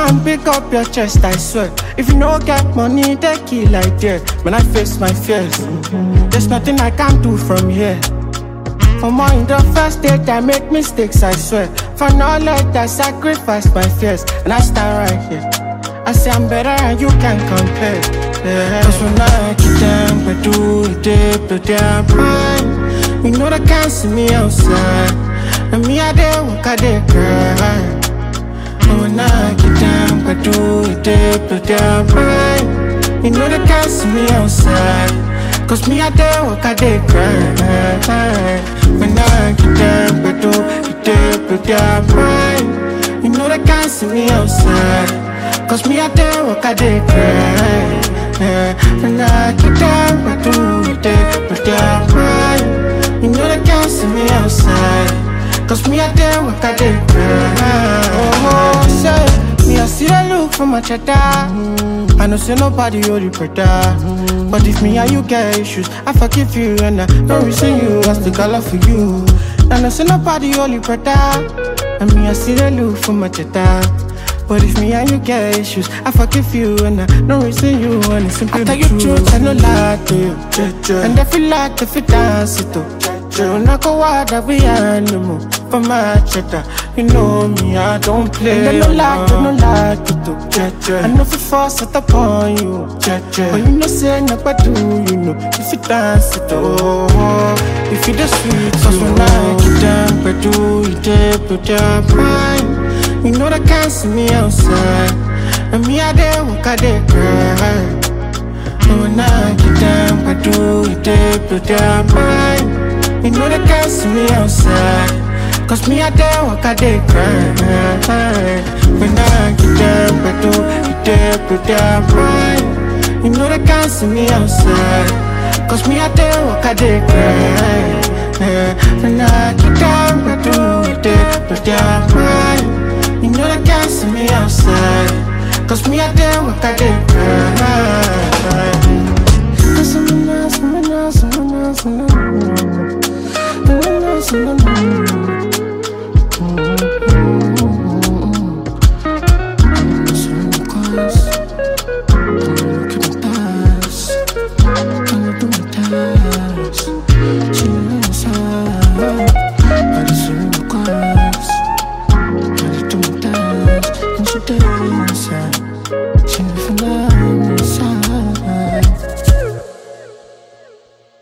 man, pick up your chest, I swear. If you no get money, they kill like that. When I face my fears, there's nothing I can do from here. For more in the first date, I make mistakes, I swear. For knowledge, I sacrifice my fears. And I stand right here. I say I'm better and you can't compare. Yeah. Cause when I get them, I do it, they blow their mind. You know they can't see me outside. And me, I dey walk, I dey cry. And when I get them, I do it, they blow their mind. You know they can't see me outside. Cause me, I dey walk, I dey cry. When I get them, I do it, they blow their mind. You know they can't see me outside. Cause me, I dey walk, I dey cry. When I get them, I do it, they blow their mind. You know they can't see me outside. Cause me, I dey walk, I dey cry. Oh, say, me, I see they look for my cheddar. I know say nobody hold you better. But if me and you get issues, I forgive you and I don't reason you. I still got love for you. I know say nobody hold you better. And me, I see they look for my cheddar. But if me and you get issues, I forgive you and I don't reason you. And it's simply the truth, I no lie to you. And I feel like if you dance it up, you not go out that we animal for my cheddar. You know me, I don't play. And I no like to do. I know if you force it upon you, but you know say nobody do. You know if you dance it up, if you the sweet. Cause when I get down, but do you dare put your mind? You know they can't see me outside. And me, I dey walk, I dey cry. And when I get down, I do it, they blow their mind. You know they can't see me outside. Cause me, I dey walk, I dey cry. When I get down, I do it, they blow their mind. You know they can't see me outside. Cause me, I dey walk, I dey cry. When I get down, I do it, they blow their mind. You know they can't see me outside. Cause me, I dey walk, I dey cry. Cause someone else, someone else, someone else, someone else, someone else. Inside.